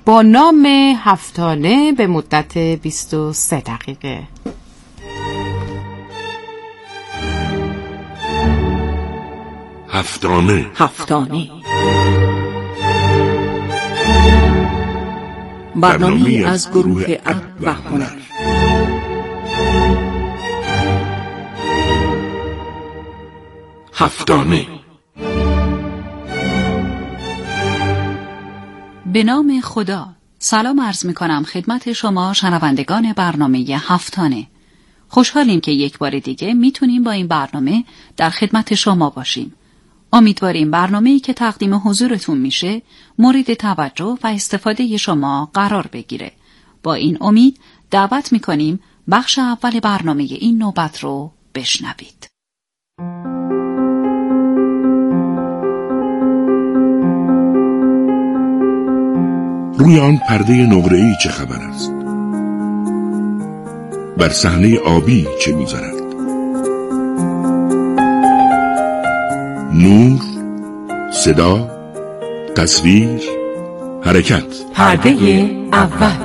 با نام هفتانه به مدت 23 دقیقه. هفتانه برنامه از گروه ادب و هنر. هفتانه. به نام خدا. سلام عرض می کنم خدمت شما شنوندگان برنامه هفتانه. خوشحالیم که یک بار دیگه میتونیم با این برنامه در خدمت شما باشیم. امیدواریم برنامه‌ای که تقدیم حضورتون میشه مورد توجه و استفاده شما قرار بگیره. با این امید دعوت میکنیم بخش اول برنامه این نوبت رو بشنوید. روی آن پرده نقره‌ای چه خبر است؟ بر صحنه آبی چه می‌گذرد؟ نور، صدا، تصویر، حرکت. پرده اول.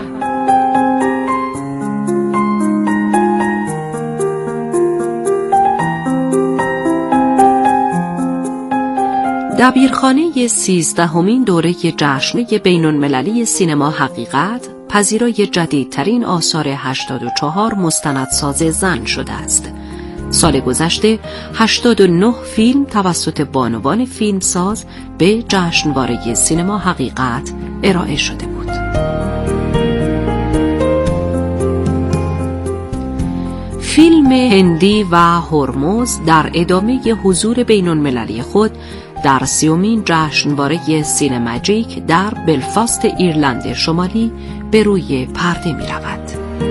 دبیرخانه 13مین دوره جشنواره بین‌المللی سینما حقیقت پذیرای جدیدترین آثار 84 مستندساز زن شده است. سال گذشته 89 فیلم توسط بانوان فیلمساز به جشنواره سینما حقیقت ارائه شده بود. فیلم هندی و هرمز در ادامه حضور بین‌المللی خود در 30مین جشنواره سینماجیک در بلفاست ایرلند شمالی به روی پرده می رود.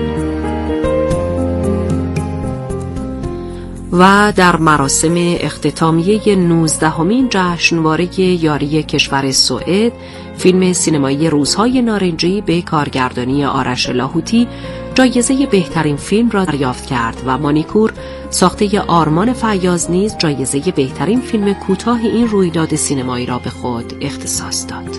و در مراسم اختتامیه 19مین جشنواره یاری کشور سوئد فیلم سینمایی روزهای نارنجی به کارگردانی آرش لاهوتی جایزه بهترین فیلم را دریافت کرد و مانیکور ساخته آرمان فیاض نیز جایزه بهترین فیلم کوتاه این رویداد سینمایی را به خود اختصاص داد.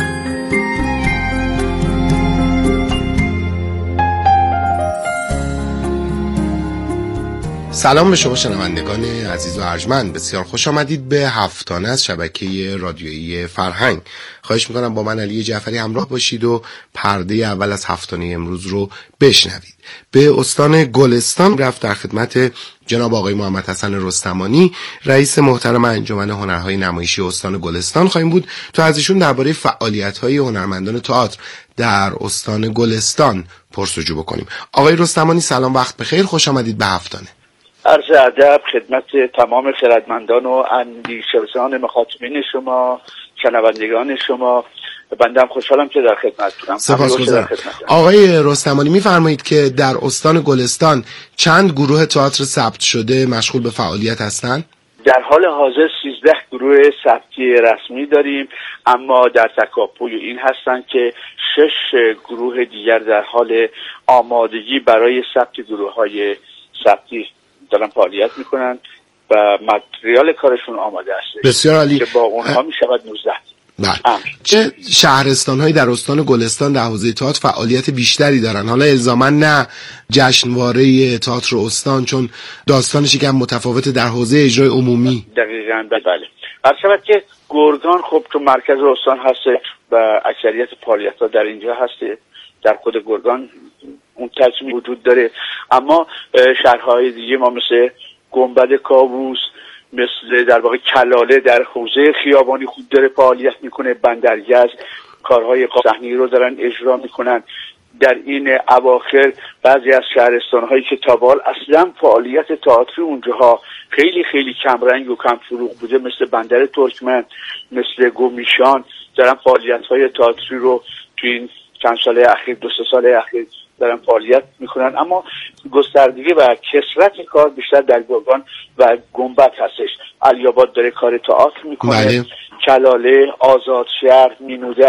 سلام به شما شنوندگان عزیز و ارجمند، بسیار خوش آمدید به هفتانه از شبکه رادیویی فرهنگ. خواهش میکنم با من علی جعفری همراه باشید و پرده اول از هفتانه امروز رو بشنوید. به استان گلستان رفت در خدمت جناب آقای محمد حسن رستمانی، رئیس محترم انجمن هنرهای نمایشی استان گلستان خواهیم بود تا از ایشون درباره فعالیت‌های هنرمندان تئاتر در استان گلستان پرسجو بکنیم. آقای رستمانی سلام، وقت بخیر، خوش آمدید به هفتانه. عرض ادب خدمت تمام خردمندان و اندیشمندان مخاطبین شما، شنوندگان شما. بنده هم خوشحالم که در خدمتتونم. سپاسگزارم. آقای رستمانی میفرمایید که در استان گلستان چند گروه تئاتر ثبت شده مشغول به فعالیت هستند؟ در حال حاضر 13 گروه ثبتی رسمی داریم، اما در تکاپوی این هستند که 6 گروه دیگر در حال آمادگی برای ثبت گروه‌های ثبتی دارن فعالیت میکنن و متریال کارشون آماده است. بسیار عالی. که با اونها میشود 19. بله. چه شهرستان‌هایی در استان گلستان در حوزه تئاتر فعالیت بیشتری دارن؟ حالا الزاما نه جشنواره تئاتر استان، چون داستانش یکم متفاوته، در حوزه اجرای عمومی. دقیقاً بله. البته که گرگان خب تو مرکز استان هست و اکثریت فعالیت‌ها در اینجا هست. در خود گرگان اون تصمیم وجود داره، اما شهرهای دیگه ما مثل گنبد کاووس، مثل در واقع کلاله در حوزه خیابانی خوب داره فعالیت میکنه، بندرگز کارهای صحنه‌ای رو دارن اجرا میکنن. در این اواخر بعضی از شهرستان‌هایی که تا به حال اصلا فعالیت تئاتری اونجاها خیلی خیلی کم رنگ و کم فروغ بوده، مثل بندر ترکمن، مثل گومیشان، دارن فعالیت‌های تئاتری رو تو این چند سال اخیر، 2-3 سال اخیر دارن فعالیت میکنن. اما گستردگی و کثرت کار بیشتر در گرگان و گنبد هستش. علی‌آباد داره کار تئاتر میکنه، کلاله، آزادشهر، مینودشت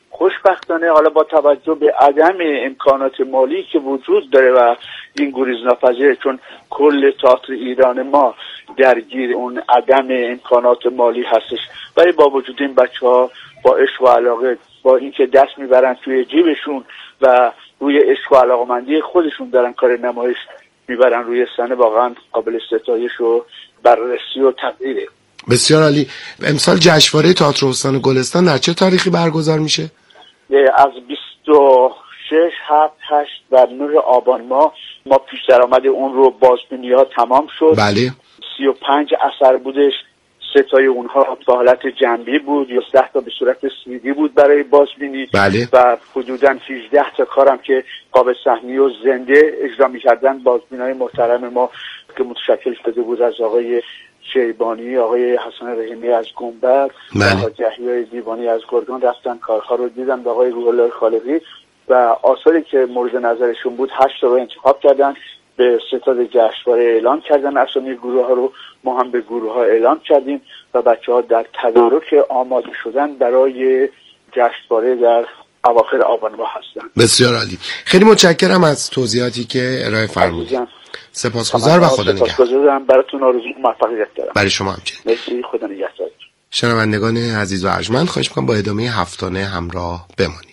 خوشبختانه حالا با توجه به عدم امکانات مالی که وجود داره و این گریزناپذیره، چون کل تئاتر ایران ما درگیر اون عدم امکانات مالی هستش، ولی با وجود این بچه‌ها با عشق و علاقه، با اینکه دست میبرن توی جیبشون و روی عشق و علاقمندی خودشون دارن کار نمایش میبرن روی صحنه، واقعا قابل ستایش و بررسی و تقدیره. بسیار عالی. امسال جشنواره تئاتر استان گلستان در چه تاریخی برگزار میشه؟ از 26 7 8 و 9 آبان ما پیش درآمد اون رو بازبینی‌ها تمام شد. بله. 35 اثر بودش، 3 تای اونها به حالت جنبی بود، 11 تا به صورت سیدی بود برای بازبینی. بله. و حدوداً 18 تا کارم که قاب صحنی و زنده اجرا می‌کردن بازبینای محترم ما که متشکل شده بود از آقای شیبانی، آقای حسن رحیمی از گنبد و حاج یحیی دیوانی از گرگان رفتن کارها رو دیدن و آقای روح الله خالقی و آثاری که مورد نظرشون بود 8 تا رو انتخاب کردن، به ستاد جشنواره اعلام کردن اسامی گروه ها رو، ما هم به گروه ها اعلام کردیم و بچه‌ها در تدارک آماده شدن برای جشنواره در اواخر آبان ماه هستن. بسیار عالی. خیلی متشکرم از توضیحاتی که ارائه فرمودید. سپاسگزار و خدا نگهدار. سپاسگزارم، براتون آرزوی موفقیت دارم. برای شما همچنین. مرسی، خدا نگهدار. شنوندگان عزیز و ارجمند، خواهش می‌کنم با ادامه هفتانه همراه بمانید.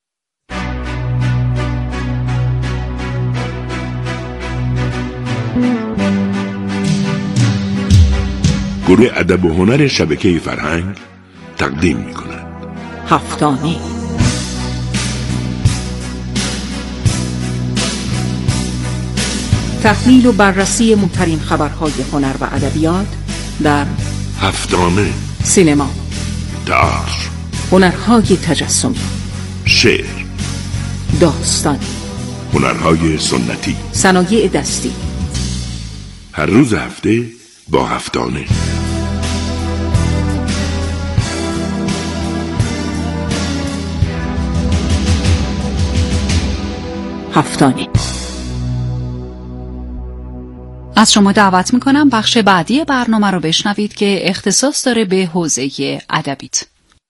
گروه ادب و هنر شبکه فرهنگ تقدیم می‌کند هفتانه. تحلیل و بررسی مهمترین خبرهای هنر و ادبیات در هفتانه. سینما، تئاتر، هنرهای تجسمی، شعر، داستان، هنرهای سنتی، صنایع دستی. هر روز هفته با هفتانه. هفتانه. از شما دعوت میکنم بخش بعدی برنامه رو بشنوید که اختصاص داره به حوزه ادبیات.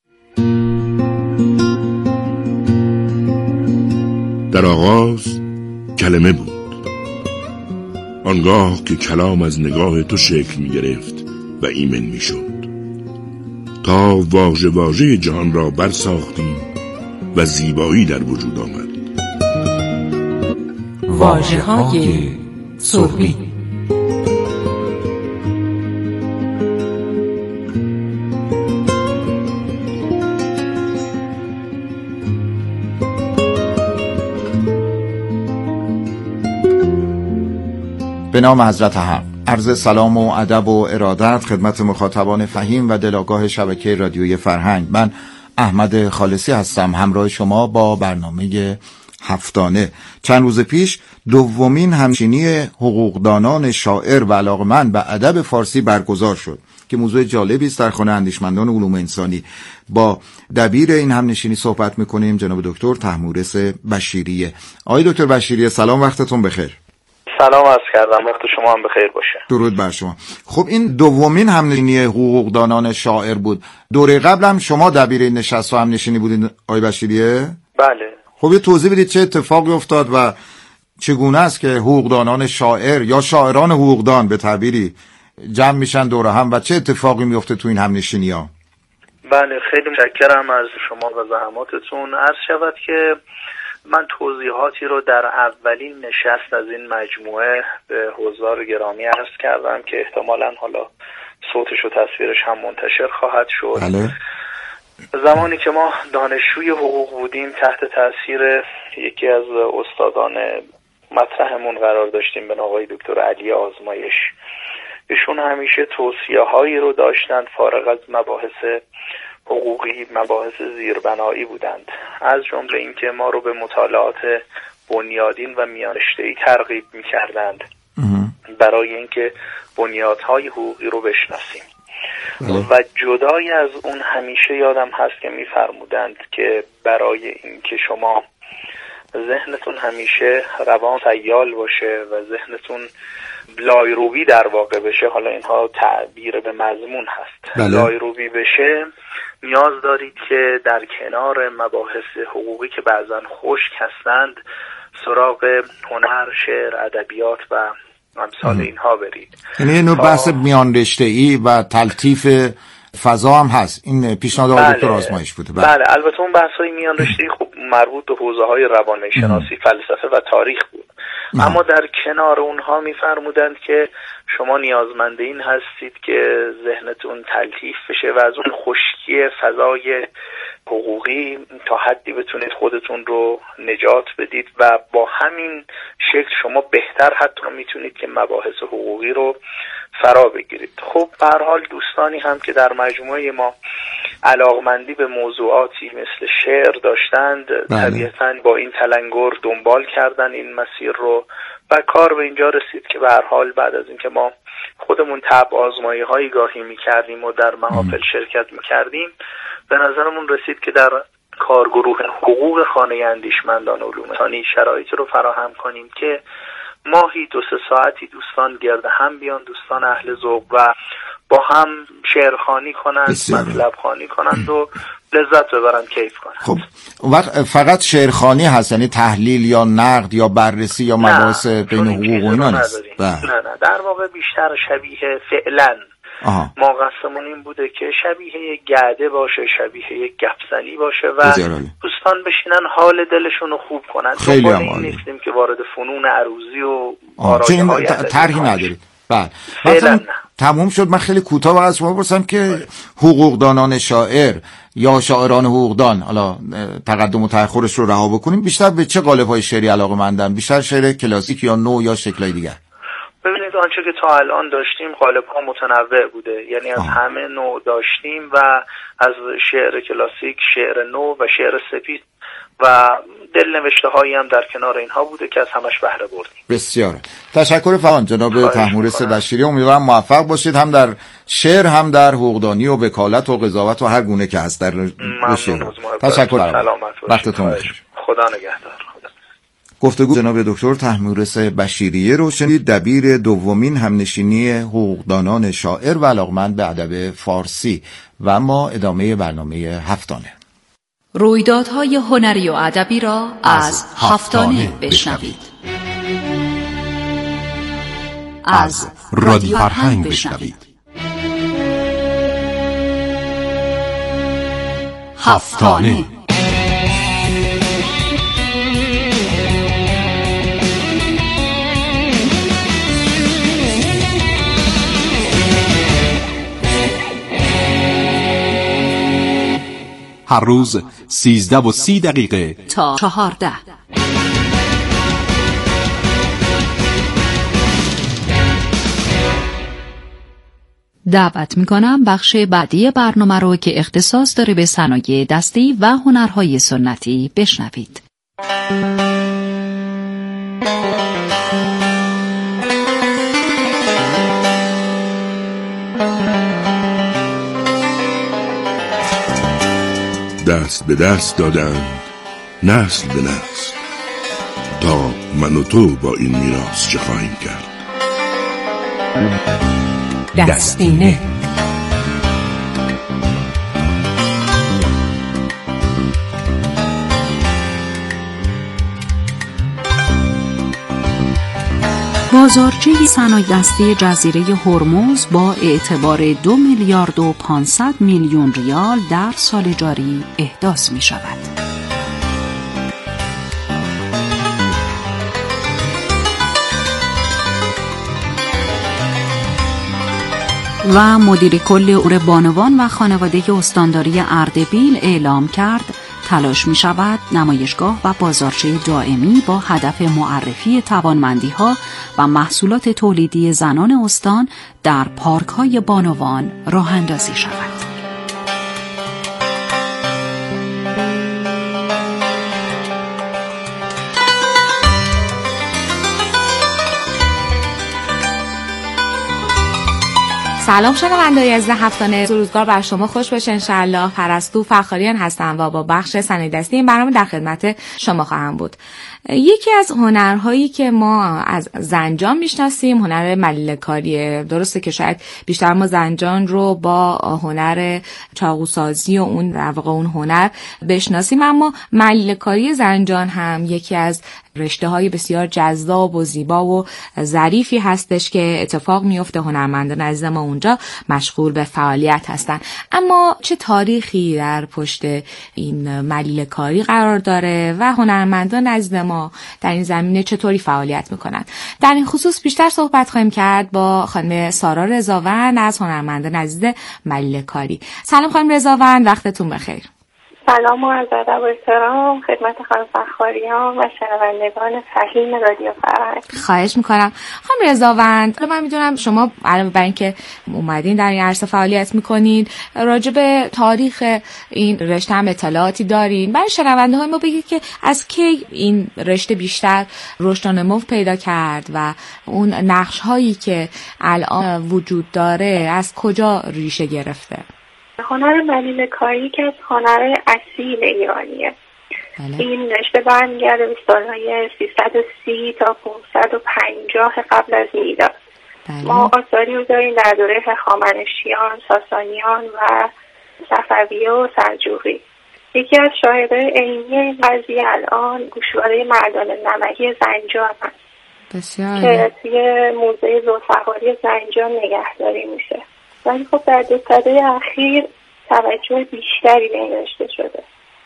در آغاز کلمه بود، آنگاه که کلام از نگاه تو شکل می گرفت و ایمن می شد، تا واژه واژه جهان را برساختیم و زیبایی در وجود آمد. واژه های سربی. به نام حضرت حق. عرض سلام و ادب و ارادت خدمت مخاطبان فهیم و دلاگاه شبکه رادیویی فرهنگ. من احمد خالصی هستم، همراه شما با برنامه هفتانه. چند روز پیش دومین همنشینی حقوقدانان شاعر و علاقه‌مند به ادب فارسی برگزار شد که موضوع جالبی است در خانه اندیشمندان علوم انسانی. با دبیر این همنشینی صحبت می‌کنیم، جناب دکتر طهمورث بشیریه. آقای دکتر بشیریه، سلام، وقتتون بخیر. سلام عرض کردم، وقت شما هم بخیر باشه. درود بر شما. خب این دومین همنشینی حقوقدانان شاعر بود. دوره قبل هم شما دبیر این نشست و همنشینی بودین آقای بشیریه؟ بله. خب یه توضیح بدید چه اتفاقی افتاد و چگونه است که حقوقدانان شاعر یا شاعران حقوقدان به تعبیری جمع میشن دور هم و چه اتفاقی میفته تو این همنشینی‌ها؟ بله، خیلی متشکرم از شما و زحماتتون. عرض شود که من توضیحاتی رو در اولین نشست از این مجموعه به حضار گرامی عرض کردم که احتمالاً حالا صوتش و تصویرش هم منتشر خواهد شد. بله. زمانی که ما دانشجوی حقوق بودیم تحت تاثیر یکی از استادان مطرحمون قرار داشتیم به نام آقای دکتر علی آزمایش. ایشون همیشه توصیه‌هایی رو داشتن فارغ از مباحث حقوقی، مباحث زیربنایی بودند، از جمله اینکه ما رو به مطالعات بنیادین و میانرشته‌ای ترغیب می‌کردند برای اینکه بنیادهای حقوقی رو بشناسیم. و جدای از اون همیشه یادم هست که می‌فرمودند که برای اینکه شما ذهنتون همیشه روان سیال باشه و ذهنتون لایروبی در واقع بشه، حالا اینها تعبیر به مضمون هست، لایروبی بشه، نیاز دارید که در کنار مباحث حقوقی که بعضا خشک هستند سراغ هنر، شعر، ادبیات و امثال اینها برید. یعنی اینو بحث میان رشته‌ای و تلطیف فضا هم هست. این پیشنهاد آقای دکتر آزمایش بوده. بله البته اون بحث‌های میان رشته‌ای خب مربوط به حوزه‌های روانشناسی، فلسفه و تاریخ بود. اما در کنار اونها می‌فرمودند که شما نیازمند این هستید که ذهنتون تلطیف بشه و از اون خشکی فضای حقوقی تا حدی بتونید خودتون رو نجات بدید و با همین شکل شما بهتر حتی میتونید که مباحث حقوقی رو فرا بگیرید. خب به هر حال دوستانی هم که در مجموعه ما علاقمندی به موضوعاتی مثل شعر داشتند طبیعتاً با این تلنگر دنبال کردن این مسیر رو و کار به اینجا رسید که به هر حال بعد از اینکه ما خودمون طبع آزمایی‌هایی گاهی می‌کردیم و در محافل شرکت می‌کردیم به نظرمون رسید که در کارگروه حقوق خانه اندیشمندان علوم انسانی شرایطی رو فراهم کنیم که ماهی 2-3 ساعتی دوستان گرد هم بیان، دوستان اهل ذوق و با هم شعرخوانی کنند، مطلب خوانی کنند و لذت ببرن، کیف کنند. خب وقت فقط شعرخوانی هست، یعنی تحلیل یا نقد یا بررسی یا مباحث بین حقوق و اینا نیست؟ نه در واقع بیشتر شبیه فعلا ما قصدمون این بوده که شبیه یک گعده باشه، شبیه یک گپزنی باشه و دوستان بشینن حال دلشون رو خوب کنن. خیلی هم عالی. نیستیم که وارد فنون عروضی و آرایه‌های طرحی ندارید. بله تموم شد. من خیلی کوتاه از شما بپرسم که حقوقدانان شاعر یا شاعران حقوقدان، حالا تقدم و تأخرش رو رها بکنیم، بیشتر به چه قالب‌های شعری علاقه‌مندن؟ بیشتر شعر کلاسیک یا نو یا شکل‌های دیگر؟ ببینید آنچه که تا الان داشتیم قالب‌ها متنوع بوده، یعنی از همه نوع داشتیم و از شعر کلاسیک، شعر نو و شعر سپید و دلنوشته هایی هم در کنار اینها بوده که از همش بهره بردیم. بسیار تشکر فراوان جناب طهمورث بشیری. امیدوارم موفق باشید هم در شعر هم در حقوقدانی و وکالت و قضاوت و هر گونه که هست در شعر. تشکر. وقتتون بخیر. خدا نگهدار. گفتگو جناب دکتر طهمورث بشیری رو شنید، دبیر دومین همنشینی حقوقدانان شاعر و علاقمند به ادب فارسی. و ما ادامه برنامه هفتانه رویدادهای هنری و ادبی را از هفتانه بشنوید. از رادیو فرهنگ بشنوید. هفتانه هر روز 13:30 تا 14. دعوت میکنم بخش بعدی برنامه رو که اختصاص داره به صنایع دستی و هنرهای سنتی بشنوید. دست به دست دادند نسل به نسل تا من و تو با این میراث چه خواهیم کرد. دستینه. بازارچه صنایع دستی جزیره هرمز با اعتبار 2,500,000,000 ریال در سال جاری احداث می شود. و مدیر کل امور بانوان و خانواده استانداری اردبیل اعلام کرد تلاش می شود نمایشگاه و بازارچه دائمی با هدف معرفی توانمندی‌ها و محصولات تولیدی زنان استان در پارک‌های بانوان راه اندازی شود. سلام شنونده‌های عزیز هفتانه، روزگار بر شما خوش باشه انشالله. پرستو فخاریان هستم و با بخش صنایع‌دستی این برنامه در خدمت شما خواهم بود. یکی از هنرهایی که ما از زنجان میشناسیم هنر ملیله کاریه. درسته که شاید بیشتر ما زنجان رو با هنر چاقوسازی و اون در واقع اون هنر بشناسیم، اما ملیله کاری زنجان هم یکی از رشته‌های بسیار جذاب و زیبا و ظریفی هستش که اتفاق میفته. هنرمندان عزیز ما اونجا مشغول به فعالیت هستن. اما چه تاریخی در پشت این ملیله کاری قرار داره و هنرمندان عزیز ما در این زمینه چطوری فعالیت میکنن؟ در این خصوص بیشتر صحبت خواهیم کرد با خانم سارا رضاوند از هنرمندان عزیز ملیله کاری. سلام خانم رضاوند، وقتتون بخیر. سلام و عرض ادب و احترام خدمت خانم فخاریان و شنوندگان فهیم رادیو فرهنگ. خواهش میکنم. خانم رضاوند، من میدونم شما علاوه بر اینکه اومدین در این عرصه فعالیت میکنین، راجع به تاریخ این رشته هم اطلاعاتی دارین. برای شنونده های ما بگید که از کی این رشته بیشتر رشد و نمو پیدا کرد و اون نقش هایی که الان وجود داره از کجا ریشه گرفته؟ هنر ملیله کاری که از هنر اصیل ایرانیه. بله. این رشته برمیگرده به سالهای 330 تا 550 قبل از میلاد. بله. ما آثاری رو داریم در دوره هخامنشیان، ساسانیان و صفویه و سلجوقی. یکی از شاهدهای عینی این قضیه الان گوشواره مردان نمکی زنجان هست. بسیار. که توی موزه ذوالفقاری زنجان نگهداری میشه. ولی خب در دهه اخیر توجه بیشتری به این رشته شده.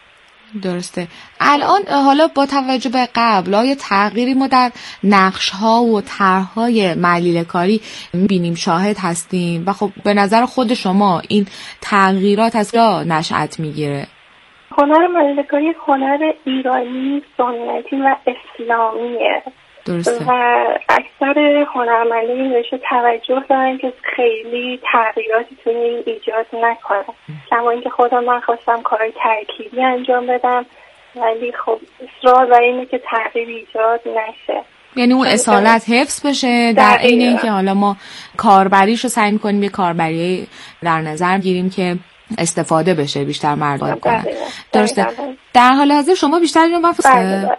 درسته. الان حالا با توجه به قبل آیا تغییری ما در نقش‌ها و طرح‌های ملیله کاری می‌بینیم، شاهد هستیم و خب به نظر خود شما این تغییرات از کجا نشأت می‌گیره؟ هنر ملیله کاری هنر ایرانی سنتی و اسلامیه. درسته. و اکثر هنرمندان این رشته توجه دارن که خیلی تغییراتی توی این ایجاد نکنن. کما اینکه خودم من خواستم کارهای ترکیبی انجام بدم ولی خب اصرار بر اینه که تغییر ایجاد نشه، یعنی اون اصالت حفظ بشه در عین اینکه حالا ما کاربریش رو سعی می‌کنیم یه کاربری در نظر گیریم که استفاده بشه بیشتر مردم کنن. درسته. در حال حاضر شما بیشتر اینو بفرمایید.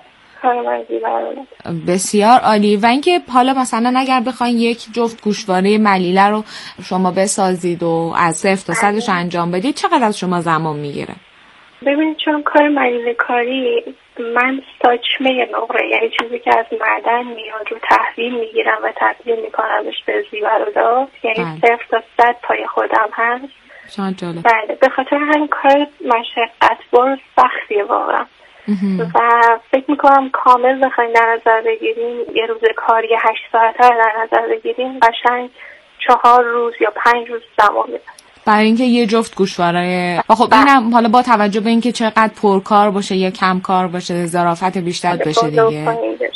بسیار عالی. و اینکه حالا مثلا اگر بخواین یک جفت گوشواره ملیله رو شما بسازید و از 0 تا 100 انجام بدید چقدر از شما زمان میگیره؟ ببینید چون کار ملیله کاری من ساچمه نقره، یعنی چیزی که از معدن میاد رو تحویل میگیرم و تبدیل میکنمش به زیورالات، یعنی 0 تا 100 پای خودم هست. شاید جالب. بله، به خاطر همین کار مشقت‌بار سختیه واقعا. و فکر میکنم کامل بخوایم در نظر بگیریم یه روز کاری 8 ساعته در نظر بگیریم قشنگ 4 روز یا 5 روز زمان میده برای اینکه یه جفت گوشواره. و خب اینم حالا با توجه به اینکه چقدر پرکار باشه یا کم کار باشه ظرافت بیشتر بشه دیگه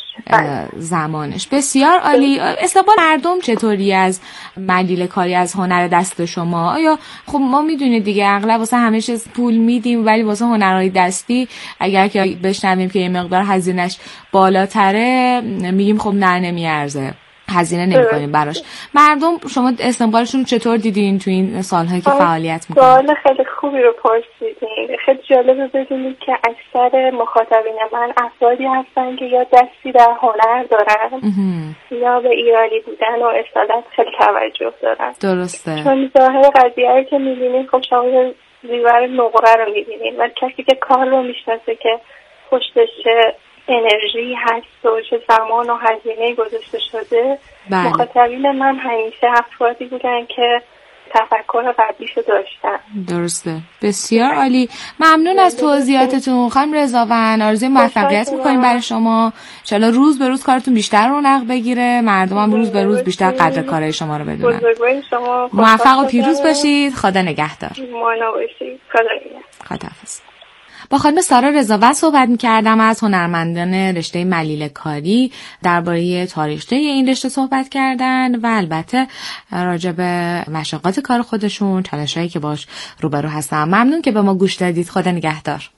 زمانش. بسیار عالی. استقبال مردم چطوری از ملیله کاری، از هنر دست شما؟ آیا خب ما میدونید دیگه اغلب واسه همه چیز پول میدیم ولی واسه هنرهای دستی اگر که بشنویم که یه مقدار هزینه‌اش بالاتره میگیم خب نه نمیارزه، هزینه نمی‌کنیم براش. مردم شما استقبالشون چطور دیدین تو این سال‌هایی که فعالیت می‌کنید؟ سوال خیلی خوبی رو پرسیدین. خیلی جالبه بدونید که اکثر مخاطبین من افرادی هستن که یا دستی در هنر دارن یا به ایرانی بودن و اصالت خیلی توجه دارن. درسته. چون ظاهر قضیه رو که می‌بینین خب شما زیور نقره رو می‌بینین و کسی که کار رو می‌شناسه که پشتش انرژی هست و چه زمان و هزینه گذاشته شده. بله. مخاطبین من همیشه افرادی بودن که تفکر قبلیشو داشتن. درسته. بسیار عالی. ممنون از توضیحاتتون خانم رضاوند. آرزوی موفقیت می‌کنیم برای شما. ان شاءالله روز به روز کارتون بیشتر رونق بگیره، مردم هم روز به روز بیشتر قدر کارهای شما رو بدونن. موفق و پیروز باشید. خدا نگهدار. مانا باشید. خدا نگهدار. خداحافظ. با خانم سارا رضاوند صحبت می‌کردم از هنرمندان رشته ملیله کاری. درباره تاریخچه این رشته صحبت کردن و البته راجع به مشقات کار خودشون، چالش‌هایی که باش روبرو هستن. ممنون که به ما گوش دادید. خدا نگهدار.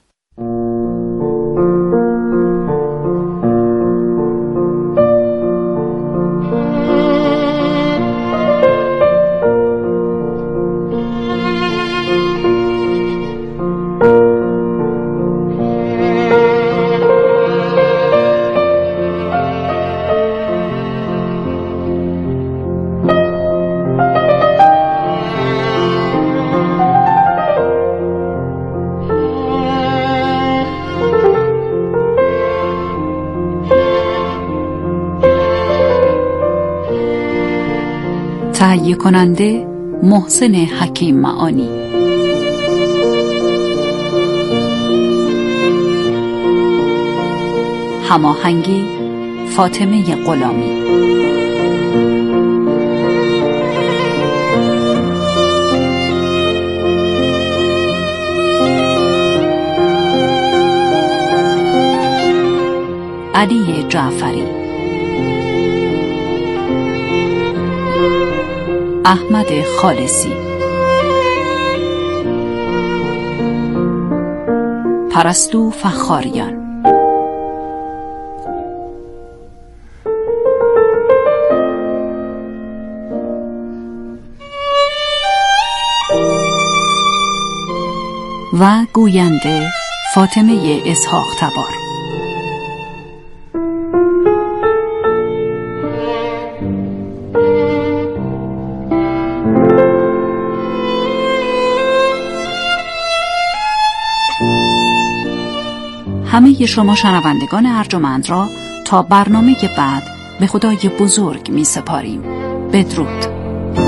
تهیه کننده محسن حکیم معانی. هماهنگی فاطمه غلامی. علی جعفری. احمد خالصی. پرستو فخاریان. و گوینده فاطمه اسحاق تبار. همه شما شنوندگان ارجمند را تا برنامه بعد به خدای بزرگ می سپاریم. بدرود.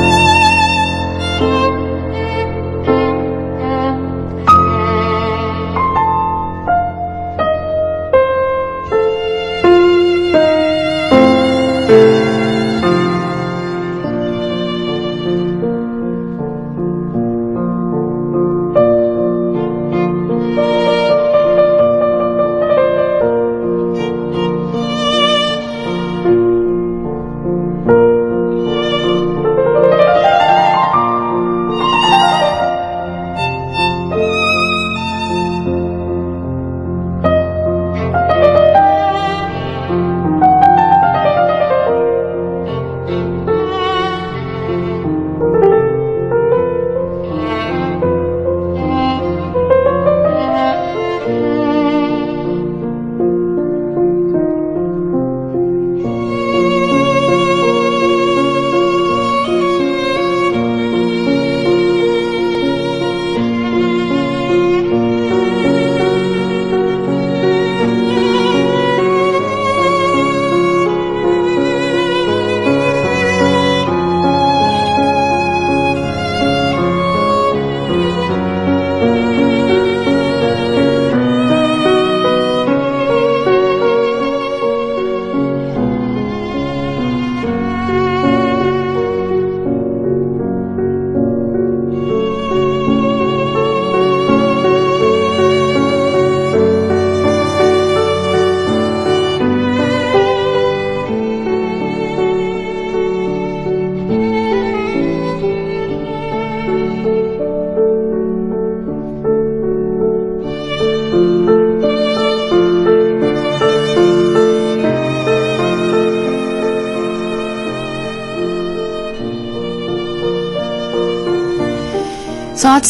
ساعت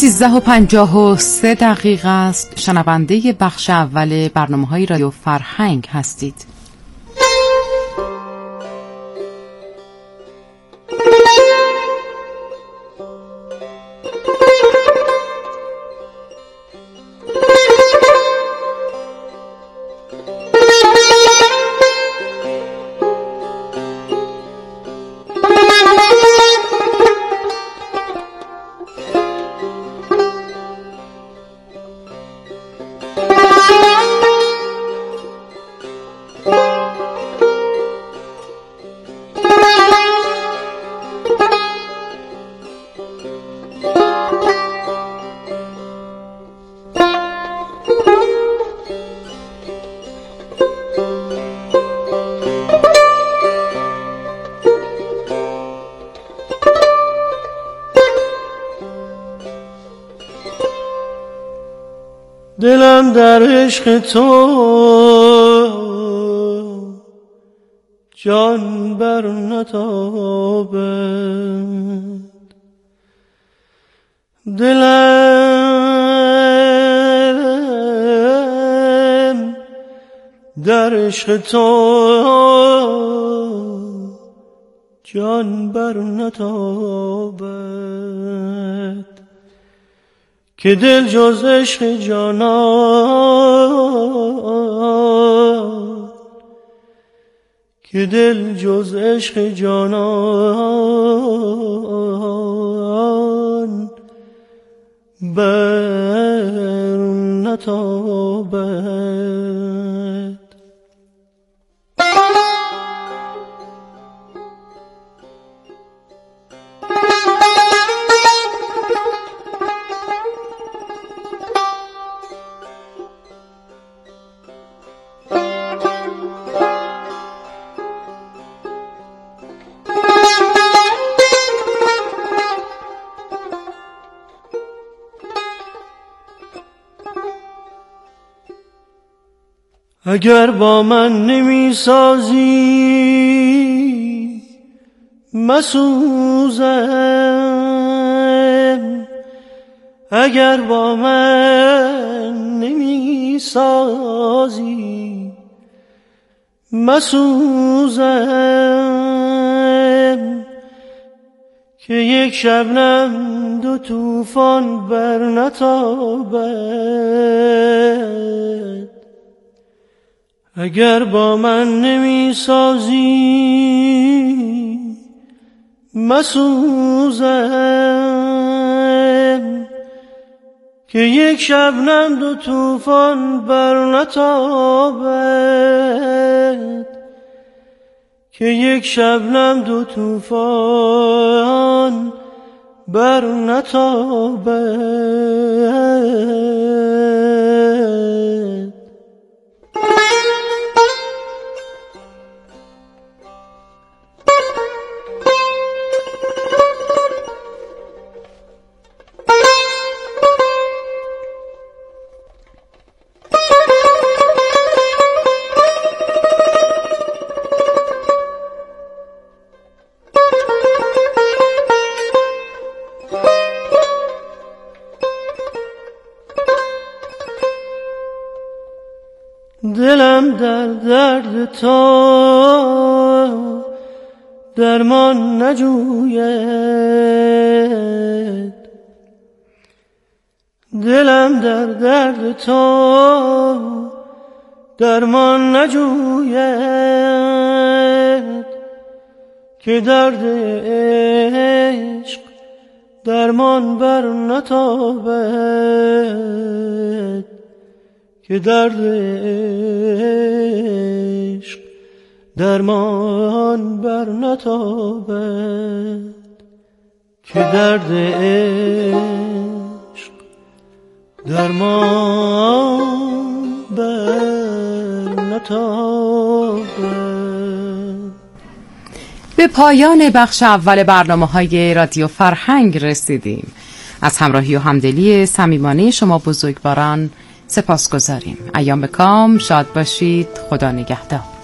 13:53 است. شنونده بخش اول برنامه‌های رادیو فرهنگ هستید. دلم در عشق تو جان بر نتابد، دلم در عشق تو جان بر نتابد، که دل جز عشق جانان که دل جز عشق جانان بر نتابد. اگر با من نمی سازی مسوزم، اگر با من نمی سازی مسوزم، که یک شبنم دو طوفان بر نتابد. اگر با من نمی سازی مسوزم، که یک شبنم دو طوفان بر نتابد، که یک شبنم دو طوفان بر نتابد. دلم در درد تو درمان نجوید، دلم در درد تو درمان نجوید، که درد عشق درمان بر نتابد، که درد عشق درمان بر نتابد، که درد عشق درمان بر نتابد. به پایان بخش اول برنامه‌های رادیو فرهنگ رسیدیم. از همراهی و همدلی صمیمانه شما بزرگواران سپاسگزاریم. ایام به کام، شاد باشید. خدا نگهدار.